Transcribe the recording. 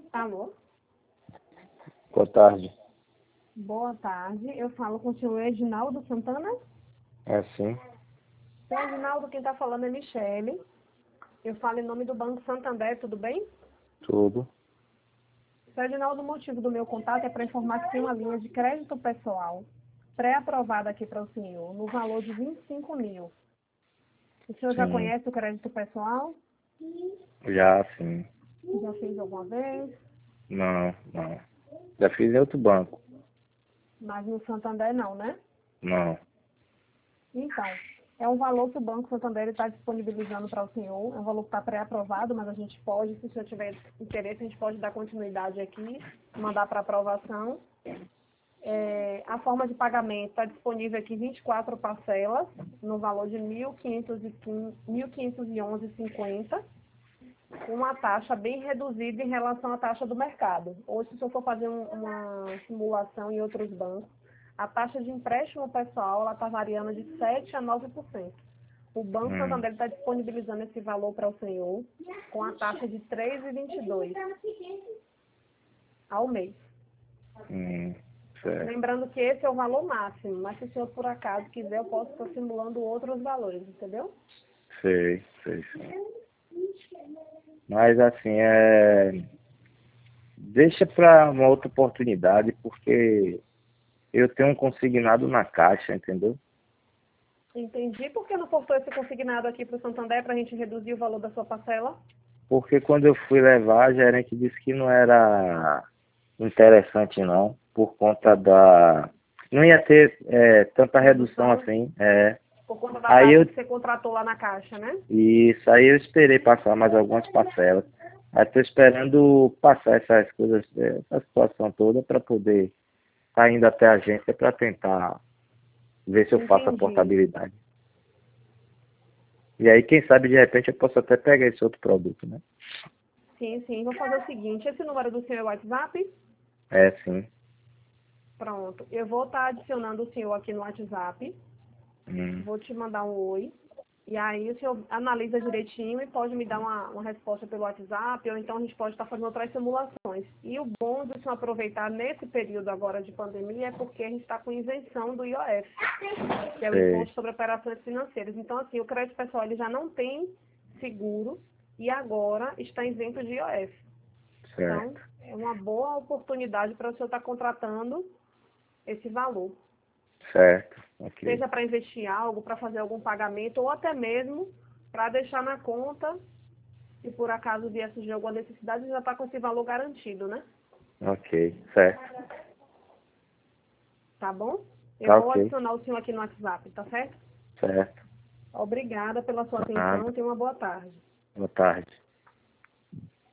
Alô? Boa tarde. Boa tarde. Eu falo com o senhor Reginaldo Santana. É sim, Senhor Reginaldo, quem está falando é Michele. Eu falo em nome do Banco Santander, tudo bem? tudo. Senhor Reginaldo, o motivo do meu contato é para informar que tem uma linha de crédito pessoal pré-aprovada aqui para o senhor, no valor de 25 mil. O senhor já Sim, conhece o crédito pessoal? já sim. Já fez alguma vez? Não. Já fiz em outro banco. Mas no Santander não, né? Não. Então, é um valor que o Banco Santander está disponibilizando para o senhor. É um valor que está pré-aprovado, mas a gente pode, se o senhor tiver interesse, a gente pode dar continuidade aqui, mandar para aprovação. A forma de pagamento está disponível aqui 24 parcelas, no valor de R$ 1.511,50, com uma taxa bem reduzida em relação à taxa do mercado. Hoje, se o senhor for fazer uma simulação em outros bancos, a taxa de empréstimo pessoal está variando de 7% a 9%. O Banco Hum, Santander está disponibilizando esse valor para o senhor com a taxa de 3,22 ao mês. hum, certo. Lembrando que esse é o valor máximo, mas se o senhor por acaso quiser, eu posso estar simulando outros valores, entendeu? Sei sim. Mas assim, deixa para uma outra oportunidade, porque eu tenho um consignado na caixa, entendeu? Entendi. Por que não portou esse consignado aqui para o Santander para a gente reduzir o valor da sua parcela? Porque quando eu fui levar, a gerente disse que não era interessante não, por conta da... Não ia ter tanta redução Redução assim. por conta da Aí taxa eu que você contratou lá na caixa, né? Isso, aí eu esperei passar mais algumas parcelas. Aí estou esperando passar essas coisas, essa situação toda para poder estar indo até a agência para tentar ver se eu faço a Entendi. portabilidade. E aí, quem sabe, de repente, eu posso até pegar esse outro produto, né? Sim, sim. Vou fazer o seguinte. Esse número do seu é o WhatsApp? É, sim. Pronto. Eu vou estar adicionando o senhor aqui no WhatsApp. Hum, Vou te mandar um oi. E aí o senhor analisa direitinho e pode me dar uma resposta pelo WhatsApp, ou então a gente pode estar fazendo outras simulações. E o bom de o senhor aproveitar nesse período agora de pandemia é porque a gente está com isenção do IOF, que é o sei, Imposto sobre Operações Financeiras. Então, assim, o crédito pessoal ele já não tem seguro e agora está isento de IOF. Então, certo, é uma boa oportunidade para o senhor estar contratando esse valor. certo, ok, Seja para investir em algo, para fazer algum pagamento, ou até mesmo para deixar na conta, se por acaso vier surgir alguma necessidade, já está com esse valor garantido, né? ok, certo, Tá bom? Eu tá vou ok, adicionar o senhor aqui no WhatsApp, tá certo? certo, Obrigada pela sua nada, atenção, tenha uma boa tarde. boa tarde.